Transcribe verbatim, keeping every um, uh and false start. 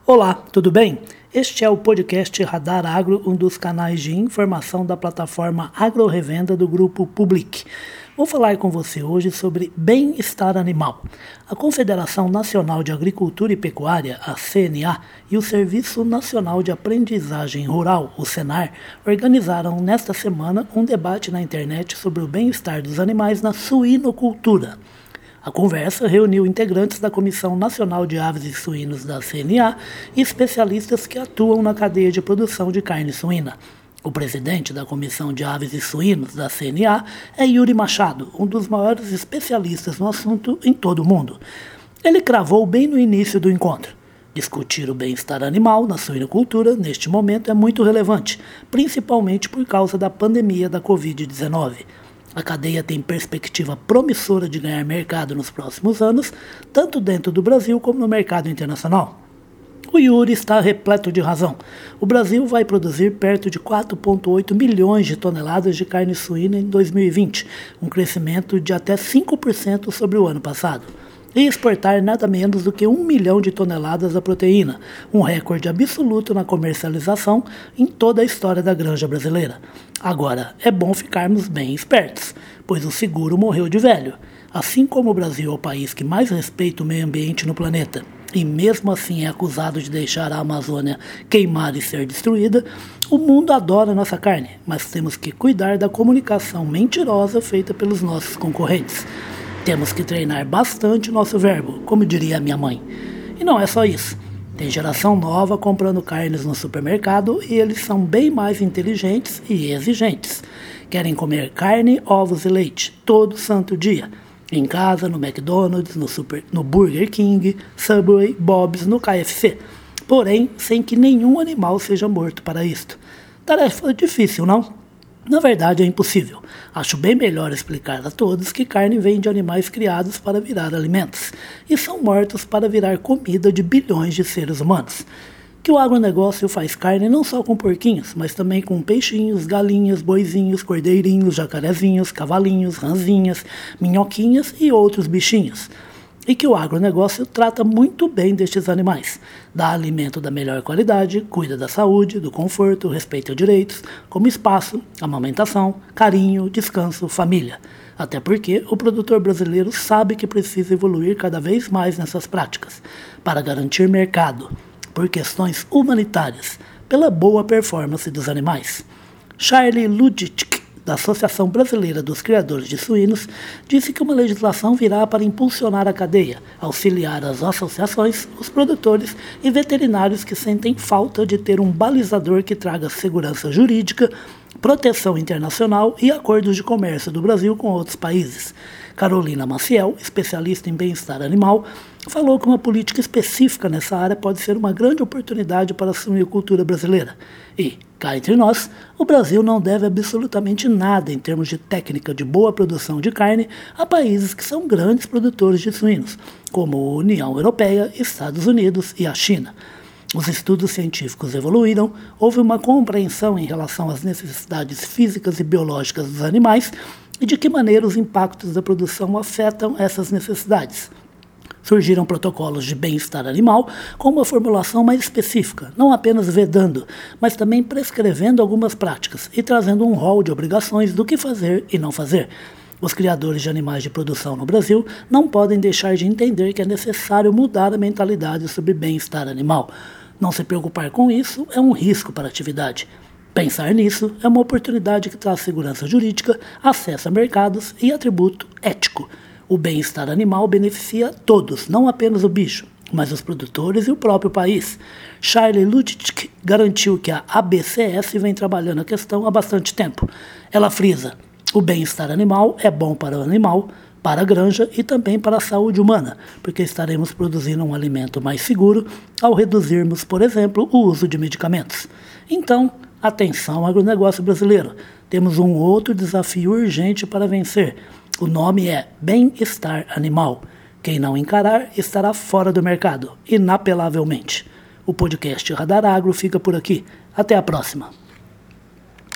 Olá, tudo bem? Este é o podcast Radar Agro, um dos canais de informação da plataforma Agrorevenda do Grupo Public. Vou falar com você hoje sobre bem-estar animal. A Confederação Nacional de Agricultura e Pecuária, a C N A, e o Serviço Nacional de Aprendizagem Rural, o Senar, organizaram nesta semana um debate na internet sobre o bem-estar dos animais na suinocultura. A conversa reuniu integrantes da Comissão Nacional de Aves e Suínos da C N A e especialistas que atuam na cadeia de produção de carne suína. O presidente da Comissão de Aves e Suínos da C N A é Yuri Machado, um dos maiores especialistas no assunto em todo o mundo. Ele cravou bem no início do encontro: discutir o bem-estar animal na suinocultura, neste momento, é muito relevante, principalmente por causa da pandemia da covid dezenove. A cadeia tem perspectiva promissora de ganhar mercado nos próximos anos, tanto dentro do Brasil como no mercado internacional. O Yuri está repleto de razão. O Brasil vai produzir perto de quatro vírgula oito milhões de toneladas de carne suína em dois mil e vinte, um crescimento de até cinco por cento sobre o ano passado, e exportar nada menos do que um milhão de toneladas da proteína, um recorde absoluto na comercialização em toda a história da granja brasileira. Agora, é bom ficarmos bem espertos, pois o seguro morreu de velho. Assim como o Brasil é o país que mais respeita o meio ambiente no planeta, e mesmo assim é acusado de deixar a Amazônia queimar e ser destruída, o mundo adora nossa carne, mas temos que cuidar da comunicação mentirosa feita pelos nossos concorrentes. Temos que treinar bastante o nosso verbo, como diria a minha mãe. E não é só isso. Tem geração nova comprando carnes no supermercado e eles são bem mais inteligentes e exigentes. Querem comer carne, ovos e leite todo santo dia. Em casa, no McDonald's, no, Super, no Burger King, Subway, Bob's, no K F C. Porém, sem que nenhum animal seja morto para isto. Tarefa difícil, não? Na verdade, é impossível. Acho bem melhor explicar a todos que carne vem de animais criados para virar alimentos e são mortos para virar comida de bilhões de seres humanos. Que o agronegócio faz carne não só com porquinhos, mas também com peixinhos, galinhas, boizinhos, cordeirinhos, jacarezinhos, cavalinhos, ranzinhas, minhoquinhas e outros bichinhos. E que o agronegócio trata muito bem destes animais, dá alimento da melhor qualidade, cuida da saúde, do conforto, respeita direitos, como espaço, amamentação, carinho, descanso, família. Até porque o produtor brasileiro sabe que precisa evoluir cada vez mais nessas práticas, para garantir mercado, por questões humanitárias, pela boa performance dos animais. Charlie Ludic, da Associação Brasileira dos Criadores de Suínos, disse que uma legislação virá para impulsionar a cadeia, auxiliar as associações, os produtores e veterinários que sentem falta de ter um balizador que traga segurança jurídica, proteção internacional e acordos de comércio do Brasil com outros países. Carolina Maciel, especialista em bem-estar animal, falou que uma política específica nessa área pode ser uma grande oportunidade para a suinocultura brasileira. E, cá entre nós, o Brasil não deve absolutamente nada em termos de técnica de boa produção de carne a países que são grandes produtores de suínos, como a União Europeia, Estados Unidos e a China. Os estudos científicos evoluíram, houve uma compreensão em relação às necessidades físicas e biológicas dos animais e de que maneira os impactos da produção afetam essas necessidades. Surgiram protocolos de bem-estar animal com uma formulação mais específica, não apenas vedando, mas também prescrevendo algumas práticas e trazendo um rol de obrigações do que fazer e não fazer. Os criadores de animais de produção no Brasil não podem deixar de entender que é necessário mudar a mentalidade sobre bem-estar animal. Não se preocupar com isso é um risco para a atividade. Pensar nisso é uma oportunidade que traz segurança jurídica, acesso a mercados e atributo ético. O bem-estar animal beneficia todos, não apenas o bicho, mas os produtores e o próprio país. Charlie Ludic garantiu que a A B C S vem trabalhando a questão há bastante tempo. Ela frisa: o bem-estar animal é bom para o animal, para a granja e também para a saúde humana, porque estaremos produzindo um alimento mais seguro ao reduzirmos, por exemplo, o uso de medicamentos. Então, atenção agronegócio brasileiro, temos um outro desafio urgente para vencer. O nome é bem-estar animal. Quem não encarar estará fora do mercado, inapelavelmente. O podcast Radar Agro fica por aqui. Até a próxima.